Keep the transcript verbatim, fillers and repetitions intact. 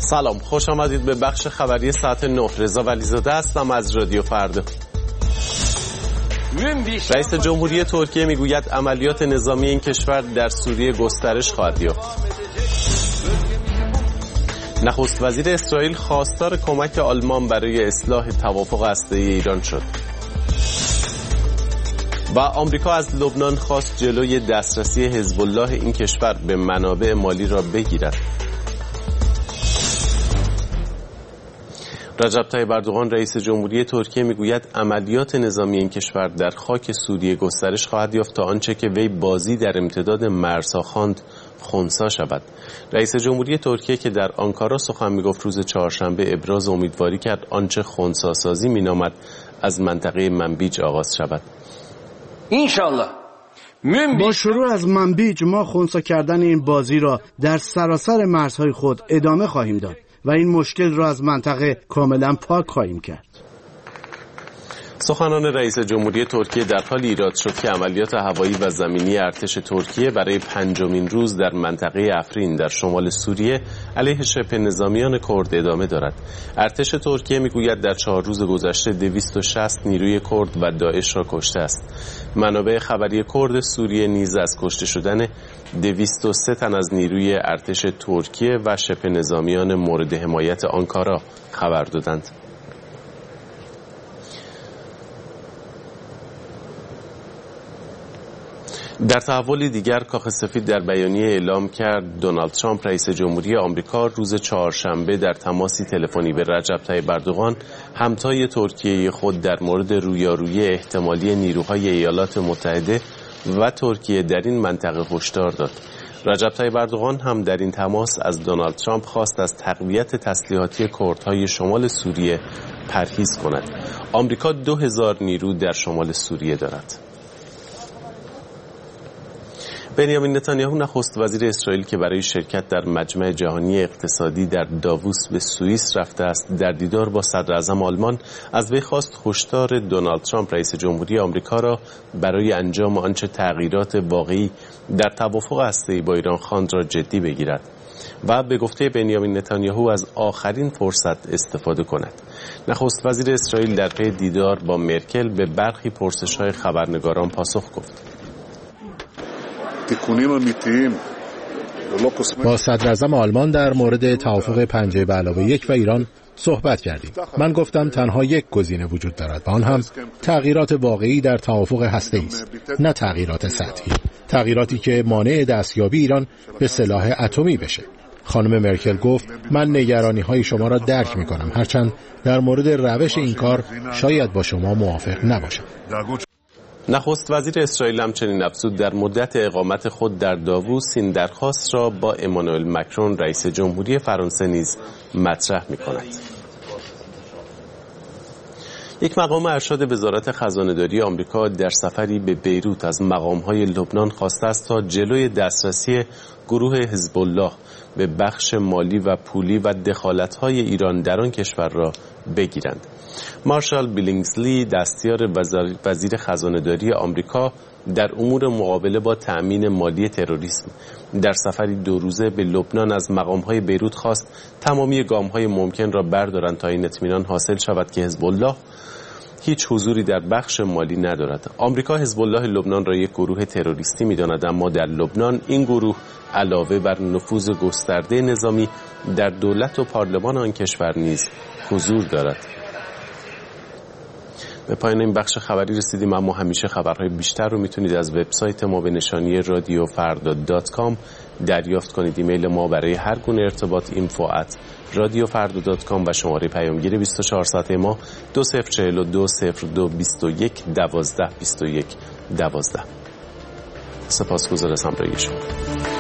سلام، خوش آمدید به بخش خبری ساعت نه. رضا ولیزاده هستم از رادیو فردا. رئیس جمهوری ترکیه میگوید عملیات نظامی این کشور در سوریه گسترش خواهد یافت. نخست وزیر اسرائیل خواستار کمک آلمان برای اصلاح توافق هسته‌ای ایران شد. و آمریکا از لبنان خواست جلوی دسترسی حزب الله این کشور به منابع مالی را بگیرد. رجب طیب اردوغان رئیس جمهوری ترکیه میگوید عملیات نظامی این کشور در خاک سوریه گسترش خواهد یافت تا آنچه که وی بازی در امتداد مرزها خواند خنثی شود. رئیس جمهوری ترکیه که در آنکارا سخن میگفت روز چهارشنبه ابراز امیدواری کرد آنچه خنثی سازی مینامد از منطقه منبیج آغاز شود. انشالله با شروع از منبیج ما خنثی کردن این بازی را در سراسر مرزهای خود ادامه خواهیم داد و این مشکل را از منطقه کاملا پاک خواهیم کرد. سخنان رئیس جمهوری ترکیه در حالی ایراد شد که عملیات هوایی و زمینی ارتش ترکیه برای پنجمین روز در منطقه افرین در شمال سوریه علیه شبه نظامیان کرد ادامه دارد. ارتش ترکیه میگوید در چهار روز گذشته دویست و شصت نیروی کرد و داعش را کشته است. منابع خبری کرد سوریه نیز از کشته شدن دویست و سه تن از نیروی ارتش ترکیه و شبه نظامیان مورد حمایت آنکارا خبر دادند. در تحولی دیگر کاخ سفید در بیانیه اعلام کرد دونالد ترامپ رئیس جمهوری آمریکا روز چهارشنبه در تماسی تلفنی به رجب طیب اردوغان همتای ترکیه خود در مورد رویارویی احتمالی نیروهای ایالات متحده و ترکیه در این منطقه هشدار داد. رجب طیب اردوغان هم در این تماس از دونالد ترامپ خواست از تقویت تسلیحاتی کردهای شمال سوریه پرهیز کند. آمریکا دو هزار نیرو در شمال سوریه دارد. بنیامین نتانیاهو نخست وزیر اسرائیل که برای شرکت در مجمع جهانی اقتصادی در داووس به سوئیس رفته است در دیدار با صدر اعظم آلمان از وی خواست هشدار دونالد ترامپ رئیس جمهوری آمریکا را برای انجام آنچه تغییرات واقعی در توافق هسته‌ای با ایران خواند را جدی بگیرد و به گفته بنیامین نتانیاهو از آخرین فرصت استفاده کند. نخست وزیر اسرائیل در پی دیدار با مرکل به برخی پرسش‌های خبرنگاران پاسخ گفت. با صدر اعظم آلمان در مورد توافق پنجه به علاوه یک و ایران صحبت کردیم. من گفتم تنها یک گزینه وجود دارد و آن هم تغییرات واقعی در توافق هسته‌ای است، نه تغییرات سطحی، تغییراتی که مانع دستیابی ایران به سلاح اتمی بشه. خانم مرکل گفت من نگرانی‌های شما را درک می‌کنم، هرچند در مورد روش این کار شاید با شما موافق نباشم. نخست وزیر اسرائیل همچنین افزود در مدت اقامت خود در داووس این درخواست را با امانوئل مکرون رئیس جمهوری فرانسه نیز مطرح می‌کند. یک مقام ارشد وزارت خزانه‌داری آمریکا در سفری به بیروت از مقام‌های لبنان خواسته است تا جلوی دسترسی گروه حزب الله به بخش مالی و پولی و دخالت‌های ایران در آن کشور را بگیرند. مارشال بیلینگزلی دستیار وزیر خزانه‌داری آمریکا در امور مقابله با تأمین مالی تروریسم در سفری دو روزه به لبنان از مقام‌های بیروت خواست تمامی گام‌های ممکن را بردارند تا این اطمینان حاصل شود که حزب الله هیچ حضوری در بخش مالی ندارد. آمریکا حزب الله لبنان را یک گروه تروریستی می‌داند، اما در لبنان این گروه علاوه بر نفوذ گسترده نظامی در دولت و پارلمان آن کشور نیز حضور دارد. به پایان این بخش خبری رسیدیم، اما همیشه خبرهای بیشتر رو میتونید از وبسایت ما به نشانی رادیو فردا دات کام دریافت کنید. ایمیل ما برای هر گونه ارتباط اینفو ات رادیو فردا دات کام و شماره پیامگیر بیست و چهار ساعته ما دو صفر چهل و دو صفر دو بیست و یک دوازده بیست و یک دوازده. سپاسگزار از همراهی شما.